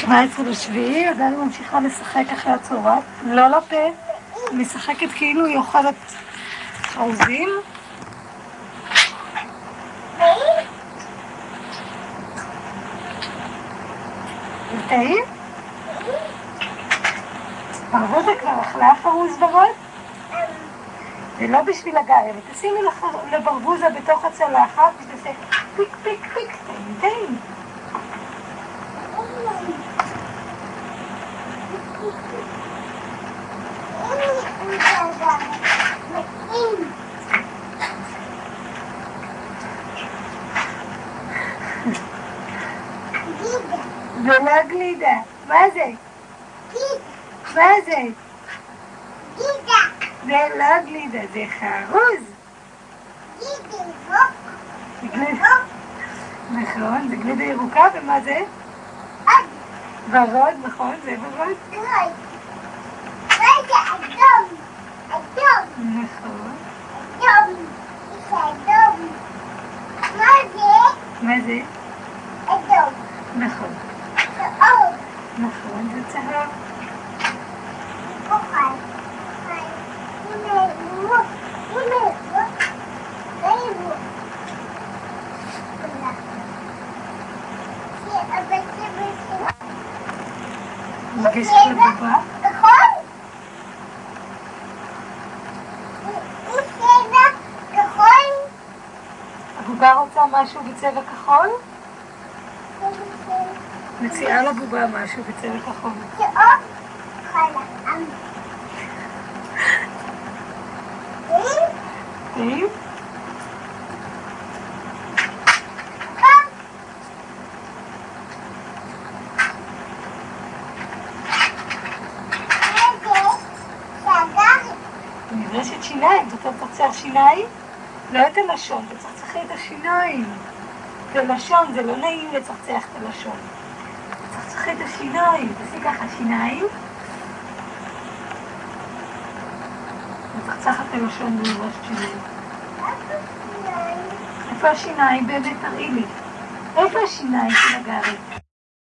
17/7, עדיין ממשיכה לשחק אחרי הצהריים, לא לפה, משחקת כאילו היא אוכלת חרוזים. טעים? ברבוזה כבר אכלה חרוז בראש? זה לא בשביל הגאיה, ותשימי לברבוזה בתוך הצלחת ותעשה פיק פיק פיק, טעים טעים. זה לא גלידה, מה זה? מה זה? זה לא גלידה, זה חרוז. נכון, זה גלידה ירוקה, ומה זה? ורוד, נכון, זה ורוד. נכון. מה זה? נכון. נכון, זה צהוב. מבקשת לבובה? הבובה רוצה משהו בצבע כחול? מציעה לבובה משהו בצבע כחול. טעים? נברשת שיניים, אתה תצחצח שיניים? לא את הלשון, תצחצחי את השיניים. את הלשון, זה לא נעים לצחצח את הלשון. תצחצחי את השיניים, תעשי ככה שיניים. תצחצח את הלשון בברשת שיניים. איפה השיניים? באמת תראי לי. איפה השיניים של הגארי?